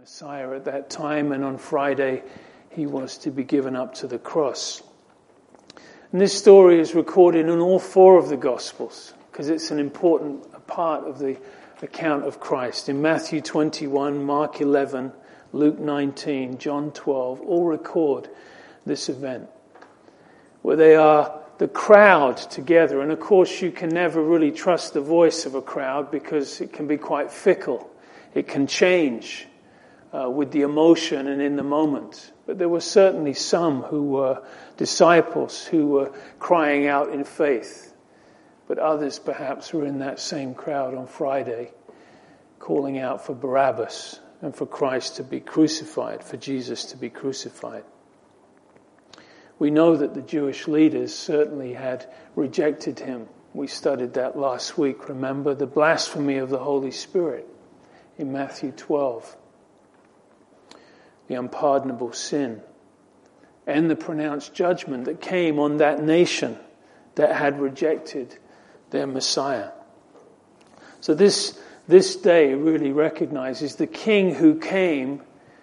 Messiah at that time, and on Friday he was to be given up to the cross. And this story is recorded in all four of the Gospels because it's an important part of the account of Christ. In Matthew 21, Mark 11, Luke 19, John 12, all record this event where they are the crowd together. And of course you can never really trust the voice of a crowd because it can be quite fickle. It can change with the emotion and in the moment. But there were certainly some who were disciples who were crying out in faith. But others perhaps were in that same crowd on Friday calling out for Barabbas and for Christ to be crucified, for Jesus to be crucified. We know that the Jewish leaders certainly had rejected him. We studied that last week, remember? The blasphemy of the Holy Spirit in Matthew 12. The unpardonable sin, and the pronounced judgment that came on that nation that had rejected their Messiah. So this day really recognizes the King who came,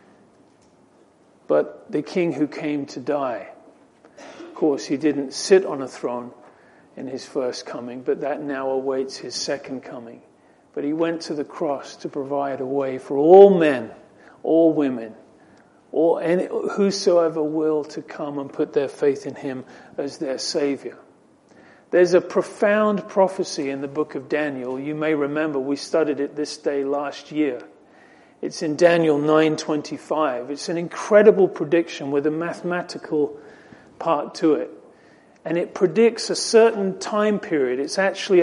but the King who came to die. Of course, he didn't sit on a throne in his first coming, but that now awaits his second coming. But he went to the cross to provide a way for all men, all women, or whosoever will to come and put their faith in him as their Savior. There's a profound prophecy in the book of Daniel. You may remember we studied it this day last year. It's in Daniel 9:25. It's an incredible prediction with a mathematical part to it. And it predicts a certain time period. It's actually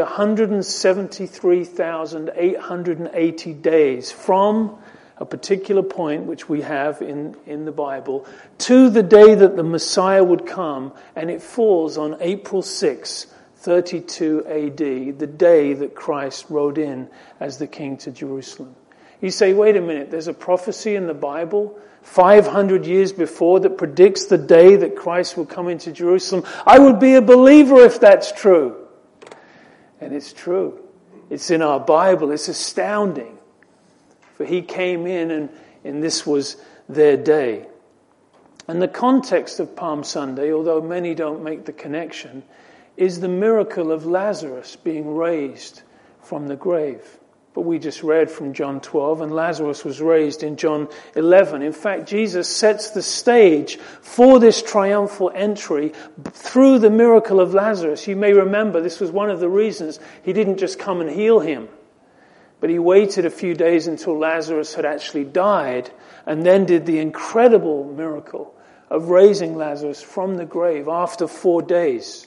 173,880 days from a particular point which we have in the Bible to the day that the Messiah would come, and it falls on April 6, 32 AD, the day that Christ rode in as the King to Jerusalem. You say, wait a minute, there's a prophecy in the Bible 500 years before that predicts the day that Christ will come into Jerusalem. I would be a believer if that's true. And it's true. It's in our Bible. It's astounding. For he came in and this was their day. And the context of Palm Sunday, although many don't make the connection, is the miracle of Lazarus being raised from the grave. But we just read from John 12, and Lazarus was raised in John 11. In fact, Jesus sets the stage for this triumphal entry through the miracle of Lazarus. You may remember this was one of the reasons he didn't just come and heal him. But he waited a few days until Lazarus had actually died and then did the incredible miracle of raising Lazarus from the grave after 4 days.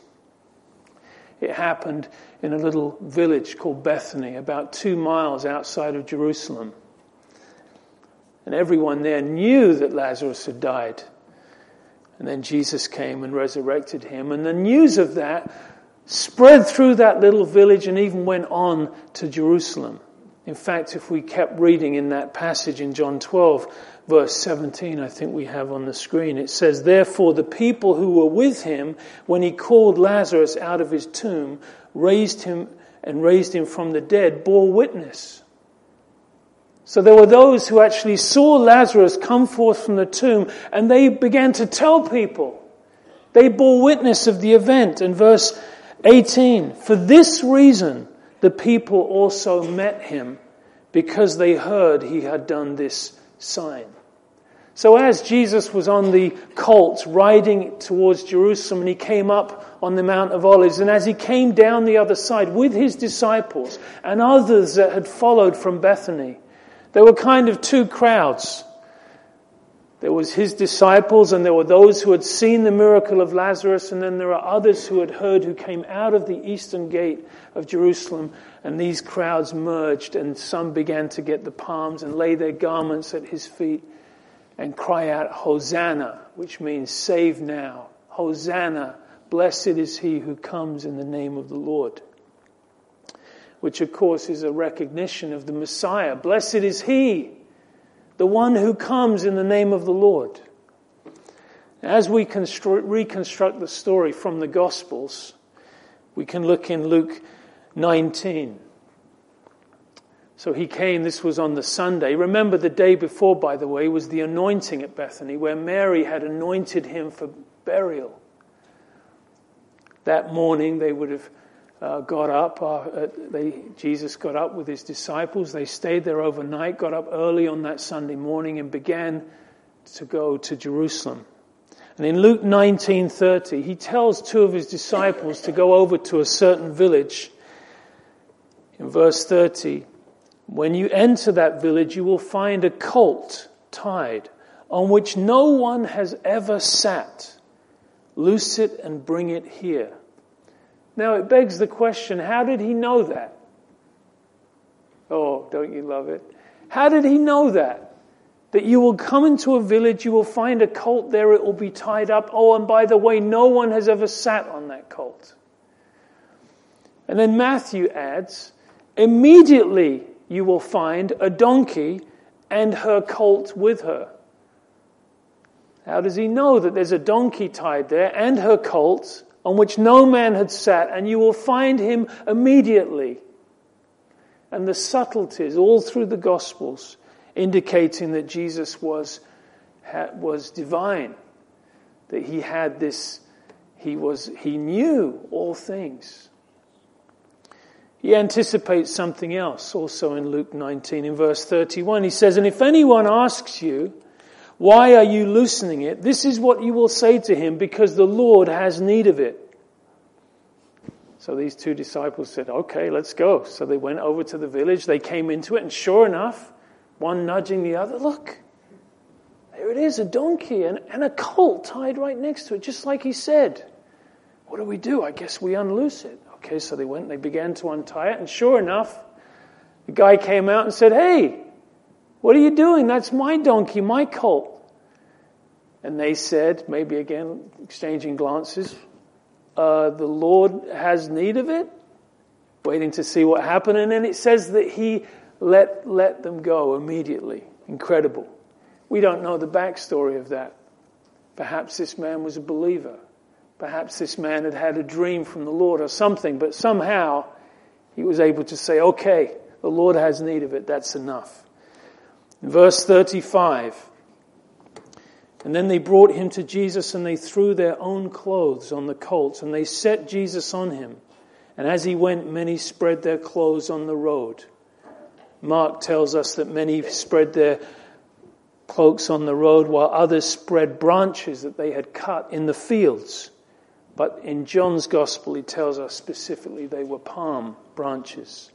It happened in a little village called Bethany, about 2 miles outside of Jerusalem. And everyone there knew that Lazarus had died. And then Jesus came and resurrected him. And the news of that spread through that little village and even went on to Jerusalem. In fact, if we kept reading in that passage in John 12, verse 17, I think we have on the screen, it says, "Therefore the people who were with him when he called Lazarus out of his tomb, raised him from the dead, bore witness." So there were those who actually saw Lazarus come forth from the tomb, and they began to tell people. They bore witness of the event. In verse 18, "For this reason the people also met him, because they heard he had done this sign." So as Jesus was on the colt riding towards Jerusalem, and he came up on the Mount of Olives, and as he came down the other side with his disciples and others that had followed from Bethany, there were kind of two crowds. There was his disciples, and there were those who had seen the miracle of Lazarus, and then there are others who had heard, who came out of the eastern gate of Jerusalem, and these crowds merged, and some began to get the palms and lay their garments at his feet and cry out, "Hosanna," which means save now. Hosanna, blessed is he who comes in the name of the Lord. Which of course is a recognition of the Messiah. Blessed is he, the one who comes in the name of the Lord. As we reconstruct the story from the Gospels, we can look in Luke 19. So he came, this was on the Sunday. Remember the day before, by the way, was the anointing at Bethany, where Mary had anointed him for burial. That morning they would have got up. Jesus got up with his disciples. They stayed there overnight, got up early on that Sunday morning and began to go to Jerusalem. And in Luke 19:30, he tells two of his disciples to go over to a certain village. In verse 30, when you enter that village, you will find a colt tied on which no one has ever sat. Loose it and bring it here. Now it begs the question, how did he know that? Oh, don't you love it? How did he know that? That you will come into a village, you will find a colt there, it will be tied up. Oh, and by the way, no one has ever sat on that colt. And then Matthew adds, immediately you will find a donkey and her colt with her. How does he know that there's a donkey tied there and her colt on which no man had sat, and you will find him immediately? And the subtleties all through the Gospels indicating that Jesus was divine, that he had this, he knew all things. He anticipates something else also in Luke 19 in verse 31. He says, and if anyone asks you, why are you loosening it? This is what you will say to him, because the Lord has need of it. So these two disciples said, okay, let's go. So they went over to the village, they came into it, and sure enough, one nudging the other, look, there it is, a donkey and a colt tied right next to it, just like he said. What do we do? I guess we unloose it. Okay, so they went and they began to untie it, and sure enough, the guy came out and said, hey, what are you doing? That's my donkey, my colt. And they said, maybe again, exchanging glances, the Lord has need of it, waiting to see what happened. And then it says that he let them go immediately. Incredible. We don't know the backstory of that. Perhaps this man was a believer. Perhaps this man had had a dream from the Lord or something, but somehow he was able to say, okay, the Lord has need of it, that's enough. In verse 35, and then they brought him to Jesus, and they threw their own clothes on the colt, and they set Jesus on him. And as he went, many spread their clothes on the road. Mark tells us that many spread their cloaks on the road, while others spread branches that they had cut in the fields. But in John's Gospel, he tells us specifically they were palm branches.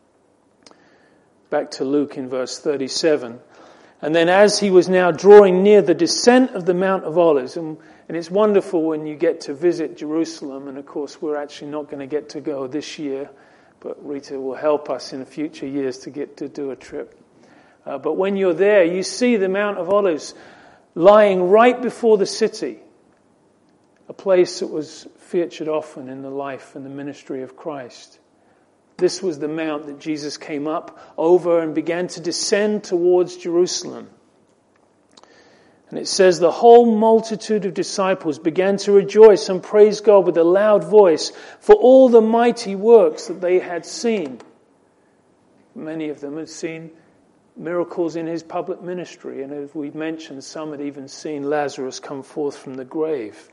Back to Luke in verse 37. And then as he was now drawing near the descent of the Mount of Olives, and it's wonderful when you get to visit Jerusalem, and of course we're actually not going to get to go this year, but Rita will help us in future years to get to do a trip. But when you're there, you see the Mount of Olives lying right before the city, a place that was featured often in the life and the ministry of Christ. This was the mount that Jesus came up over and began to descend towards Jerusalem. And it says the whole multitude of disciples began to rejoice and praise God with a loud voice for all the mighty works that they had seen. Many of them had seen miracles in his public ministry, and as we've mentioned, some had even seen Lazarus come forth from the grave.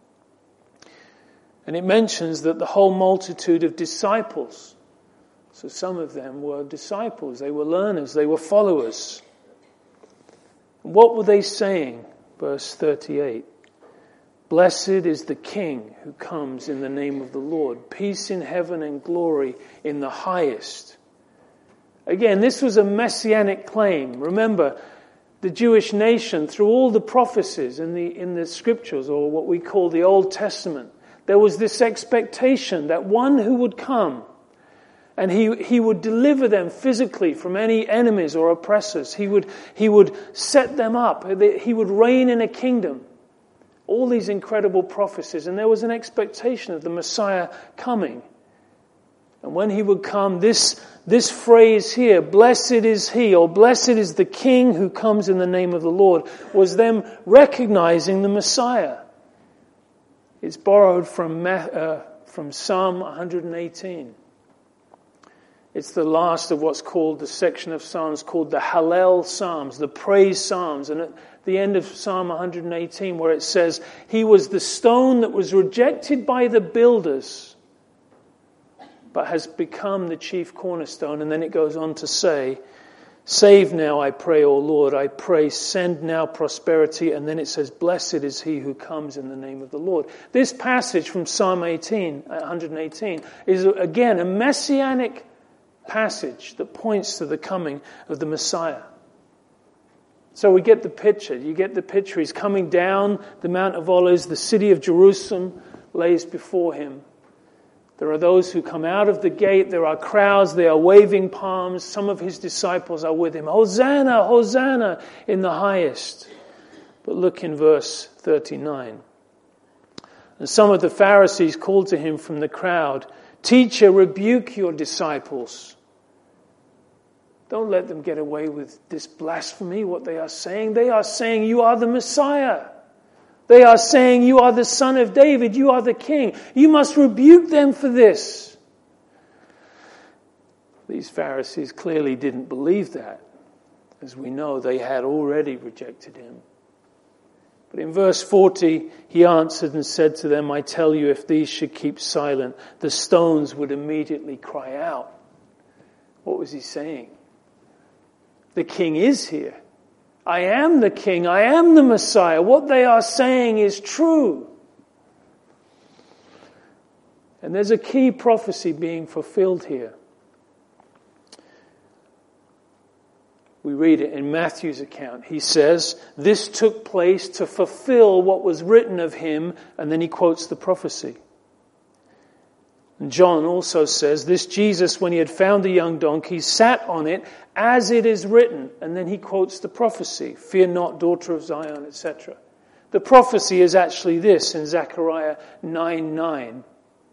And it mentions that the whole multitude of disciples, so some of them were disciples, they were learners, they were followers. What were they saying? Verse 38. Blessed is the King who comes in the name of the Lord. Peace in heaven and glory in the highest. Again, this was a messianic claim. Remember, the Jewish nation, through all the prophecies in the scriptures, or what we call the Old Testament, there was this expectation that one who would come, and he would deliver them physically from any enemies or oppressors. He would set them up. He would reign in a kingdom. All these incredible prophecies. And there was an expectation of the Messiah coming. And when he would come, this phrase here, blessed is he, or blessed is the King who comes in the name of the Lord, was them recognizing the Messiah. It's borrowed from Psalm 118. It's the last of what's called the section of Psalms called the Hallel Psalms, the praise Psalms. And at the end of Psalm 118 where it says, he was the stone that was rejected by the builders, but has become the chief cornerstone. And then it goes on to say, save now, I pray, O Lord. I pray, send now prosperity. And then it says, blessed is he who comes in the name of the Lord. This passage from Psalm 118 is again a messianic passage that points to the coming of the Messiah. So we get the picture. You get the picture. He's coming down the Mount of Olives. The city of Jerusalem lays before him. There are those who come out of the gate. There are crowds. They are waving palms. Some of his disciples are with him. Hosanna, Hosanna in the highest. But look in verse 39. And some of the Pharisees called to him from the crowd, Teacher, rebuke your disciples. Don't let them get away with this blasphemy, what they are saying. They are saying you are the Messiah. They are saying you are the Son of David. You are the King. You must rebuke them for this. These Pharisees clearly didn't believe that. As we know, they had already rejected him. But in verse 40, he answered and said to them, I tell you, if these should keep silent, the stones would immediately cry out. What was he saying? The King is here. I am the King. I am the Messiah. What they are saying is true. And there's a key prophecy being fulfilled here. We read it in Matthew's account. He says, this took place to fulfill what was written of him, and then he quotes the prophecy. And John also says, this Jesus, when he had found the young donkey, sat on it as it is written. And then he quotes the prophecy, fear not, daughter of Zion, etc. The prophecy is actually this in Zechariah 9:9.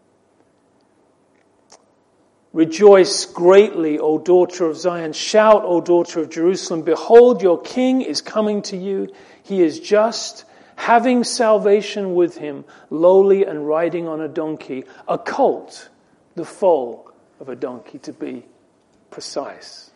Rejoice greatly, O daughter of Zion. Shout, O daughter of Jerusalem. Behold, your king is coming to you. He is just, having salvation with him, lowly and riding on a donkey, a colt, the foal of a donkey, to be precise.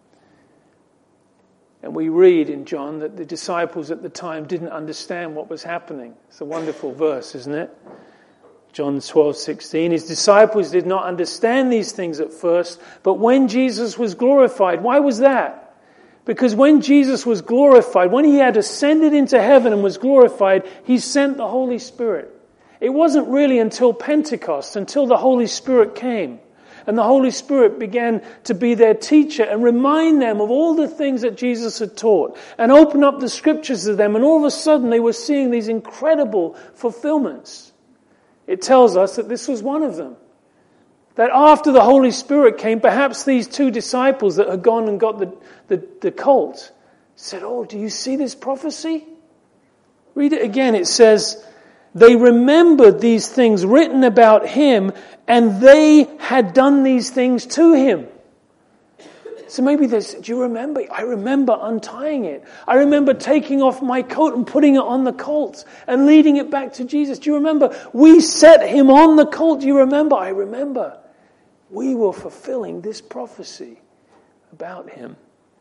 And we read in John that the disciples at the time didn't understand what was happening. It's a wonderful verse, isn't it? John 12:16. His disciples did not understand these things at first, but when Jesus was glorified, why was that? Because when Jesus was glorified, when he had ascended into heaven and was glorified, he sent the Holy Spirit. It wasn't really until Pentecost, until the Holy Spirit came. And the Holy Spirit began to be their teacher and remind them of all the things that Jesus had taught and open up the scriptures to them. And all of a sudden they were seeing these incredible fulfillments. It tells us that this was one of them. That after the Holy Spirit came, perhaps these two disciples that had gone and got the colt said, oh, do you see this prophecy? Read it again. It says, they remembered these things written about him, and they had done these things to him. So maybe there's, do you remember? I remember untying it. I remember taking off my coat and putting it on the colt and leading it back to Jesus. Do you remember? We set him on the colt. Do you remember? I remember. We were fulfilling this prophecy about him.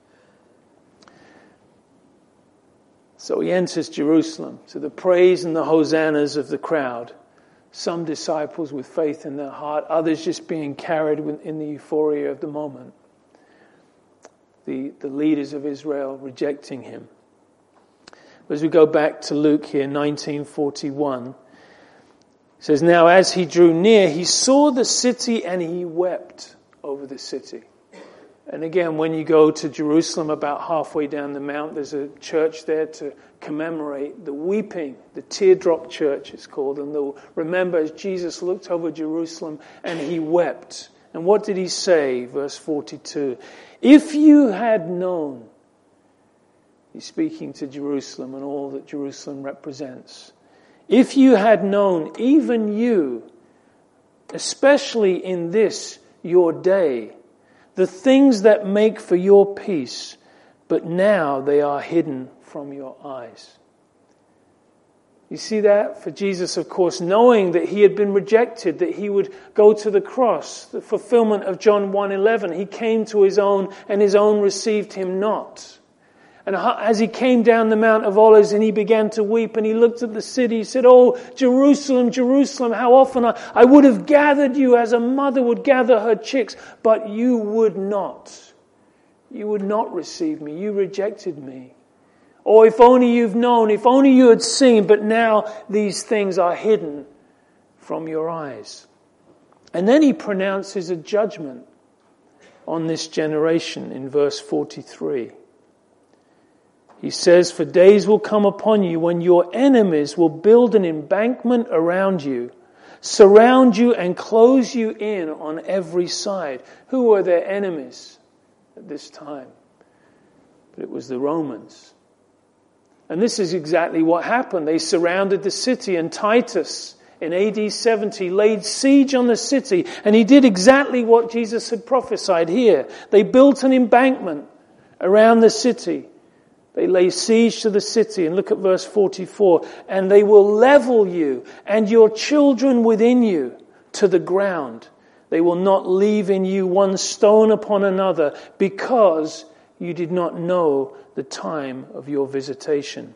So he enters Jerusalem to the praise and the hosannas of the crowd. Some disciples with faith in their heart, others just being carried in the euphoria of the moment. The leaders of Israel rejecting him. As we go back to Luke here, 1941, it says, now as he drew near, he saw the city and he wept over the city. And again, when you go to Jerusalem about halfway down the mount, there's a church there to commemorate the weeping, the teardrop church it's called. And they'll remember as Jesus looked over Jerusalem and he wept. And what did he say? Verse 42. If you had known, he's speaking to Jerusalem and all that Jerusalem represents. If you had known, even you, especially in this your day, the things that make for your peace, but now they are hidden from your eyes. You see that? For Jesus, of course, knowing that he had been rejected, that he would go to the cross, the fulfillment of John 1:11. He came to his own, and his own received him not. And as he came down the Mount of Olives and he began to weep and he looked at the city, he said, "Oh, Jerusalem, Jerusalem, how often I would have gathered you as a mother would gather her chicks, but you would not. You would not receive me. You rejected me. Oh, if only you've known, if only you had seen, but now these things are hidden from your eyes." And then he pronounces a judgment on this generation in verse 43. He says, "For days will come upon you when your enemies will build an embankment around you, surround you and close you in on every side." Who were their enemies at this time? But it was the Romans. And this is exactly what happened. They surrounded the city, and Titus in AD 70 laid siege on the city, and he did exactly what Jesus had prophesied here. They built an embankment around the city. They lay siege to the city, and look at verse 44. "And they will level you and your children within you to the ground. They will not leave in you one stone upon another, because you did not know the time of your visitation."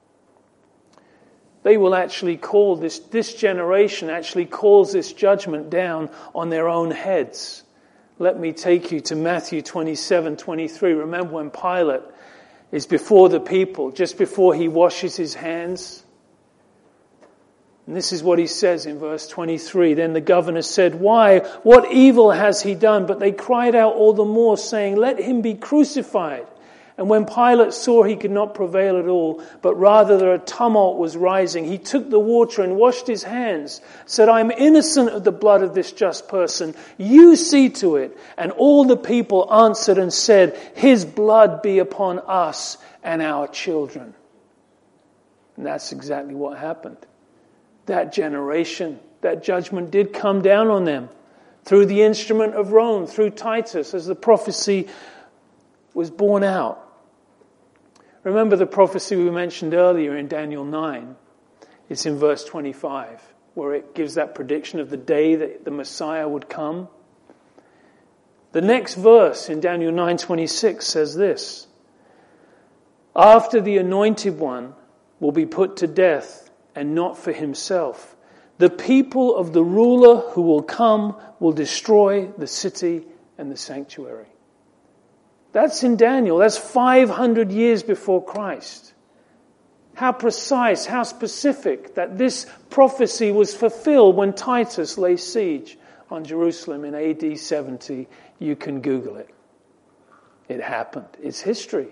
They will actually call this generation actually calls this judgment down on their own heads. Let me take you to Matthew 27:23. Remember when Pilate is before the people, just before he washes his hands. And this is what he says in verse 23. "Then the governor said, 'Why? What evil has he done?' But they cried out all the more, saying, 'Let him be crucified.' And when Pilate saw he could not prevail at all, but rather that a tumult was rising, he took the water and washed his hands, said, 'I am innocent of the blood of this just person. You see to it.' And all the people answered and said, 'His blood be upon us and our children.'" And that's exactly what happened. That generation, that judgment did come down on them through the instrument of Rome, through Titus, as the prophecy was borne out. Remember the prophecy we mentioned earlier in Daniel 9. It's in verse 25, where it gives that prediction of the day that the Messiah would come. The next verse in Daniel 9:26 says this: "After the anointed one will be put to death, and not for himself, the people of the ruler who will come will destroy the city and the sanctuary." That's in Daniel. That's 500 years before Christ. How precise, how specific that this prophecy was fulfilled when Titus lay siege on Jerusalem in AD 70. You can Google it. It happened. It's history.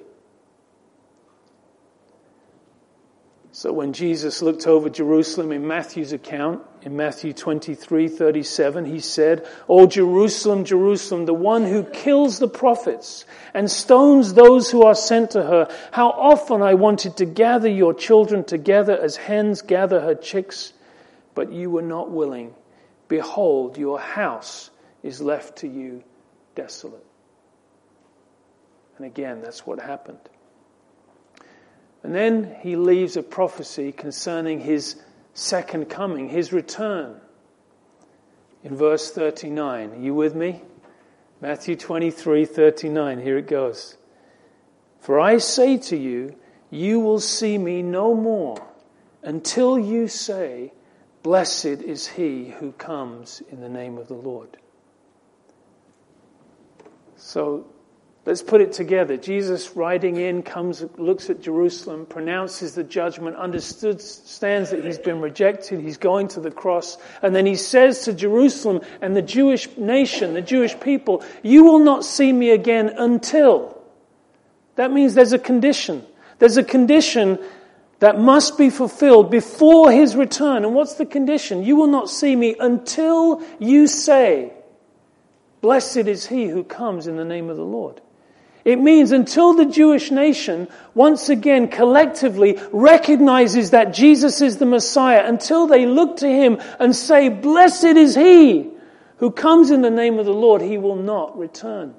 So when Jesus looked over Jerusalem in Matthew's account, in Matthew 23:37, he said, "O Jerusalem, Jerusalem, the one who kills the prophets and stones those who are sent to her, how often I wanted to gather your children together as hens gather her chicks, but you were not willing. Behold, your house is left to you desolate." And again, that's what happened. And then he leaves a prophecy concerning his second coming, his return. In verse 39, are you with me? Matthew 23:39, here it goes. "For I say to you, you will see me no more until you say, 'Blessed is he who comes in the name of the Lord.'" So, let's put it together. Jesus riding in, comes, looks at Jerusalem, pronounces the judgment, understands that he's been rejected, he's going to the cross, and then he says to Jerusalem and the Jewish nation, the Jewish people, "You will not see me again until." That means there's a condition. There's a condition that must be fulfilled before his return. And what's the condition? You will not see me until you say, "Blessed is he who comes in the name of the Lord." It means until the Jewish nation once again collectively recognizes that Jesus is the Messiah, until they look to him and say, "Blessed is he who comes in the name of the Lord," he will not return.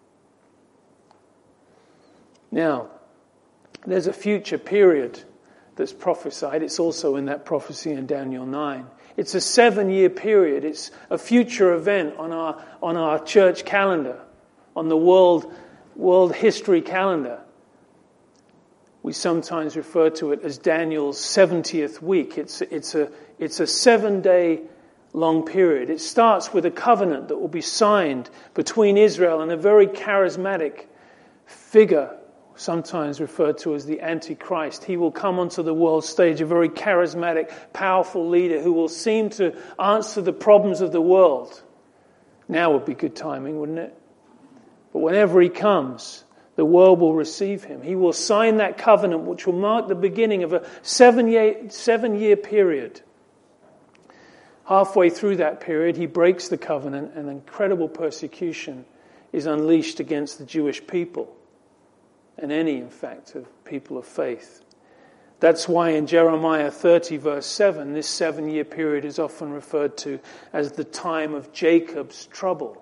Now, there's a future period that's prophesied. It's also in that prophecy in Daniel 9. It's a 7-year period. It's a future event on our church calendar, on the world history calendar. We sometimes refer to it as Daniel's 70th week. It's a 7-day long period. It starts with a covenant that will be signed between Israel and a very charismatic figure, sometimes referred to as the Antichrist. He will come onto the world stage, a very charismatic, powerful leader who will seem to answer the problems of the world. Now would be good timing, wouldn't it? But whenever he comes, the world will receive him. He will sign that covenant, which will mark the beginning of a 7-year period. Halfway through that period, he breaks the covenant, and incredible persecution is unleashed against the Jewish people, and any, in fact, of people of faith. That's why in Jeremiah 30, verse 7, this 7-year period is often referred to as the time of Jacob's trouble.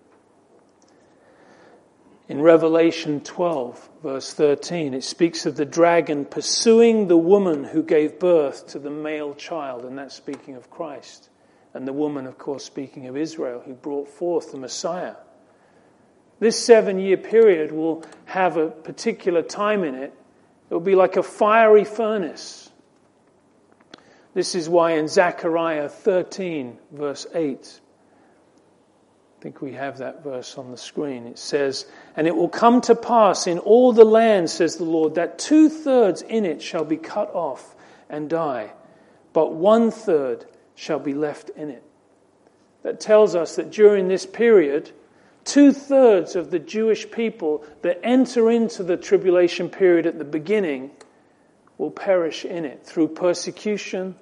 In Revelation 12, verse 13, it speaks of the dragon pursuing the woman who gave birth to the male child, and that's speaking of Christ. And the woman, of course, speaking of Israel, who brought forth the Messiah. This 7-year period will have a particular time in it. It will be like a fiery furnace. This is why in Zechariah 13, verse 8, I think we have that verse on the screen. It says, "And it will come to pass in all the land, says the Lord, that 2/3 in it shall be cut off and die, but 1/3 shall be left in it." That tells us that during this period, 2/3 of the Jewish people that enter into the tribulation period at the beginning will perish in it through persecution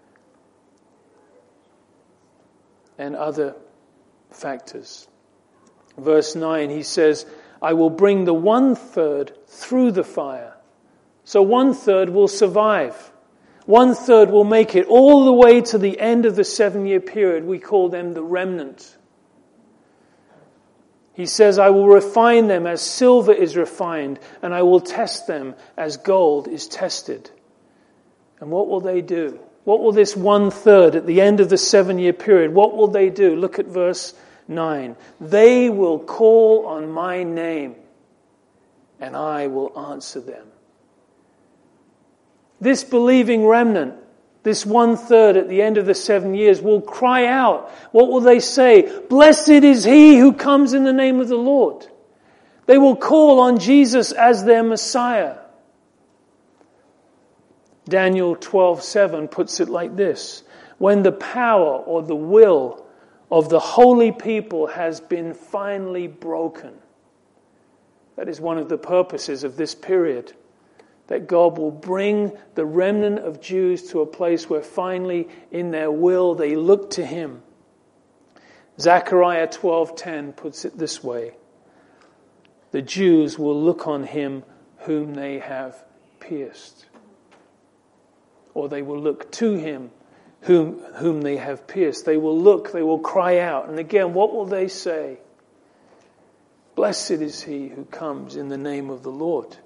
and other factors. Verse 9, he says, "I will bring the 1/3 through the fire." So 1/3 will survive. 1/3 will make it all the way to the end of the 7-year period. We call them the remnant. He says, "I will refine them as silver is refined, and I will test them as gold is tested." And what will they do? What will this 1/3 at the end of the 7-year period, what will they do? Look at verse 9. "They will call on my name, and I will answer them." This believing remnant, this 1/3 at the end of the 7 years, will cry out. What will they say? "Blessed is he who comes in the name of the Lord." They will call on Jesus as their Messiah. Daniel 12:7 puts it like this: "When the power or the will of the holy people has been finally broken." That is one of the purposes of this period, that God will bring the remnant of Jews to a place where finally in their will they look to him. Zechariah 12:10 puts it this way: "The Jews will look on him whom they have pierced." Or they will look to him whom they have pierced. They will look, they will cry out. And again, what will they say? "Blessed is he who comes in the name of the Lord."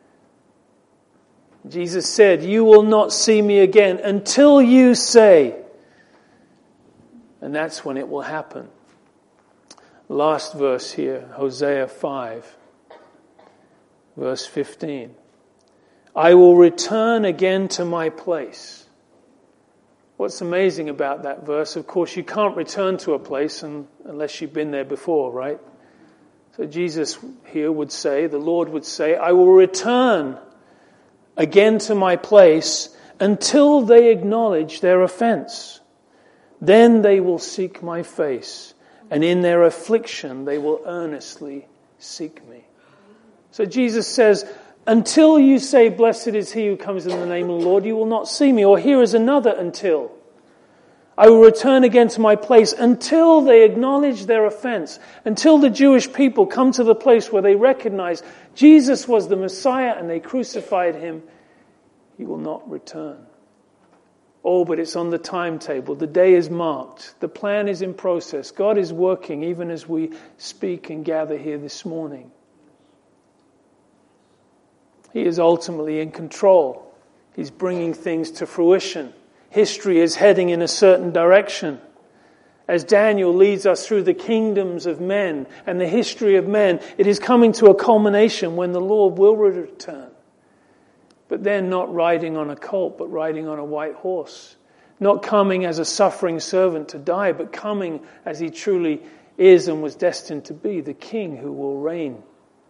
Jesus said, "You will not see me again until you say," and that's when it will happen. Last verse here, Hosea 5, verse 15. "I will return again to my place." What's amazing about that verse, of course, you can't return to a place unless you've been there before, right? So Jesus here would say, the Lord would say, "I will return again to my place until they acknowledge their offense. Then they will seek my face, and in their affliction they will earnestly seek me." So Jesus says, until you say, "Blessed is he who comes in the name of the Lord," you will not see me. Or here is another until. "I will return again to my place until they acknowledge their offense." Until the Jewish people come to the place where they recognize Jesus was the Messiah and they crucified him, he will not return. Oh, but it's on the timetable. The day is marked. The plan is in process. God is working even as we speak and gather here this morning. He is ultimately in control. He's bringing things to fruition. History is heading in a certain direction. As Daniel leads us through the kingdoms of men and the history of men, it is coming to a culmination when the Lord will return. But then not riding on a colt, but riding on a white horse. Not coming as a suffering servant to die, but coming as he truly is and was destined to be, the King who will reign.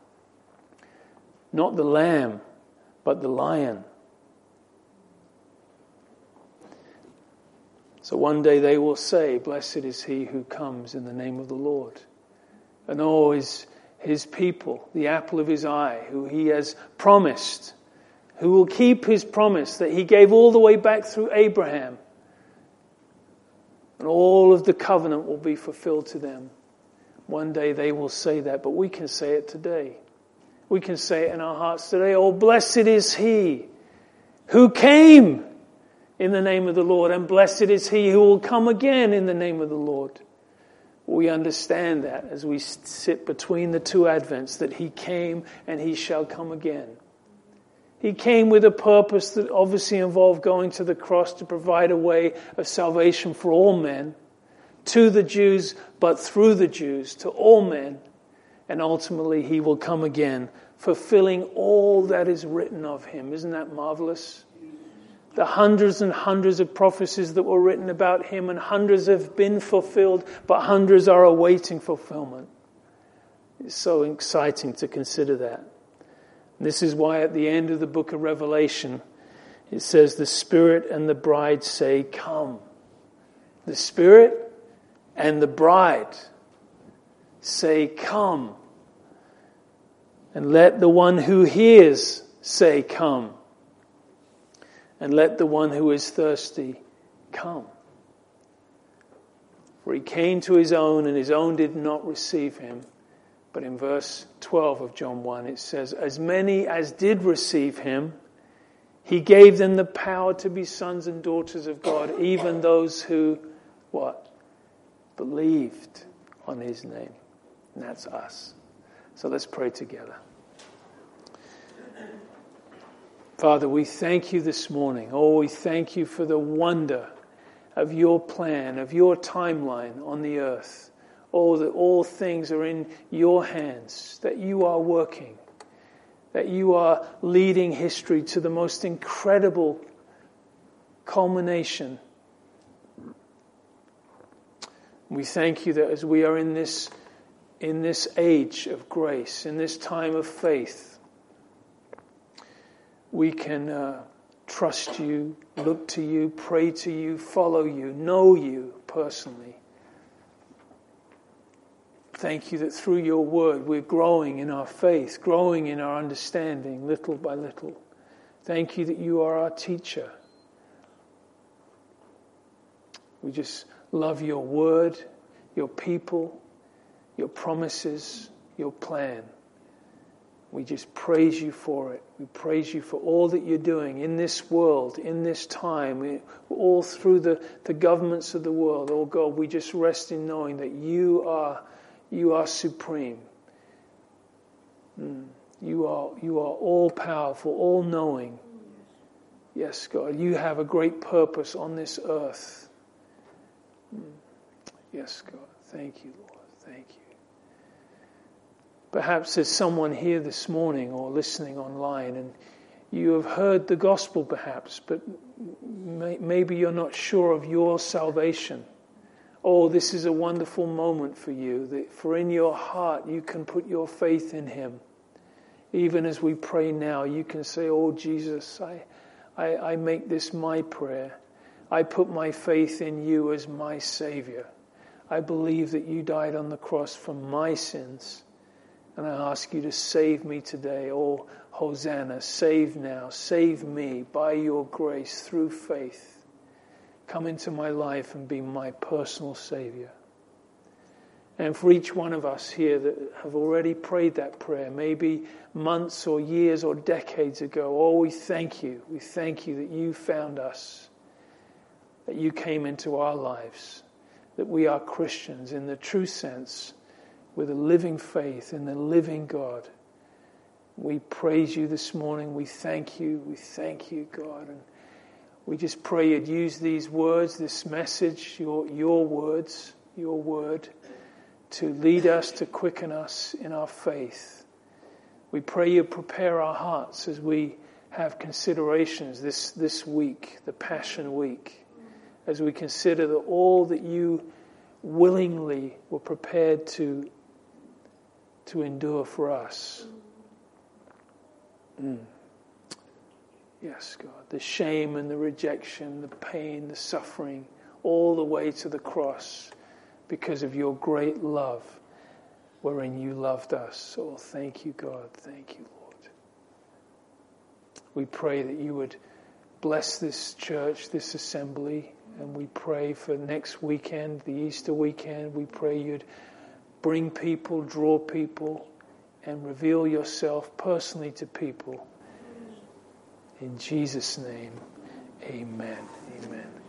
Not the lamb, but the lion. So one day they will say, "Blessed is he who comes in the name of the Lord." And all his people, the apple of his eye, who he has promised, who will keep his promise that he gave all the way back through Abraham. And all of the covenant will be fulfilled to them. One day they will say that, but we can say it today. We can say it in our hearts today. "Oh, blessed is he who came in the name of the Lord, and blessed is he who will come again in the name of the Lord." We understand that as we sit between the two Advents, that he came and he shall come again. He came with a purpose that obviously involved going to the cross to provide a way of salvation for all men, to the Jews, but through the Jews, to all men. And ultimately he will come again, fulfilling all that is written of him. Isn't that marvelous? The hundreds and hundreds of prophecies that were written about him, and hundreds have been fulfilled, but hundreds are awaiting fulfillment. It's so exciting to consider that. This is why at the end of the book of Revelation, it says, "The Spirit and the bride say, 'Come.'" The Spirit and the bride say, "Come." And let the one who hears say, "Come." And let the one who is thirsty come. For he came to his own, and his own did not receive him. But in verse 12 of John 1, it says, "As many as did receive him, he gave them the power to be sons and daughters of God, even those who," what? "Believed on his name." And that's us. So let's pray together. Father, we thank you this morning. Oh, we thank you for the wonder of your plan, of your timeline on the earth. Oh, that all things are in your hands, that you are working, that you are leading history to the most incredible culmination. We thank you that as we are in this age of grace, in this time of faith, we can trust you, look to you, pray to you, follow you, know you personally. Thank you that through your word we're growing in our faith, growing in our understanding little by little. Thank you that you are our teacher. We just love your word, your people, your promises, your plan. We just praise you for it. We praise you for all that you're doing in this world, in this time, all through the governments of the world. Oh God, we just rest in knowing that you are supreme. You are all powerful, all knowing. Yes, God, you have a great purpose on this earth. Yes, God, thank you, Lord, thank you. Perhaps there's someone here this morning or listening online and you have heard the gospel perhaps, but maybe you're not sure of your salvation. Oh, this is a wonderful moment for you, for in your heart you can put your faith in him. Even as we pray now, you can say, "Oh Jesus, I make this my prayer. I put my faith in you as my Savior. I believe that you died on the cross for my sins. And I ask you to save me today. Oh, Hosanna, save now, save me by your grace through faith. Come into my life and be my personal Savior." And for each one of us here that have already prayed that prayer, maybe months or years or decades ago, oh, we thank you. We thank you that you found us, that you came into our lives, that we are Christians in the true sense, with a living faith in the living God. We praise you this morning. We thank you. We thank you, God. And we just pray you'd use these words, this message, your words, your word, to lead us, to quicken us in our faith. We pray you prepare our hearts as we have considerations this week, the Passion Week, as we consider that all that you willingly were prepared to endure for us. Yes, God, the shame and the rejection, the pain, the suffering, all the way to the cross because of your great love wherein you loved us. Oh, thank you, God. Thank you, Lord. We pray that you would bless this church, this assembly, and we pray for next weekend, the Easter weekend. We pray you'd bring people, draw people, and reveal yourself personally to people. In Jesus' name, amen. Amen.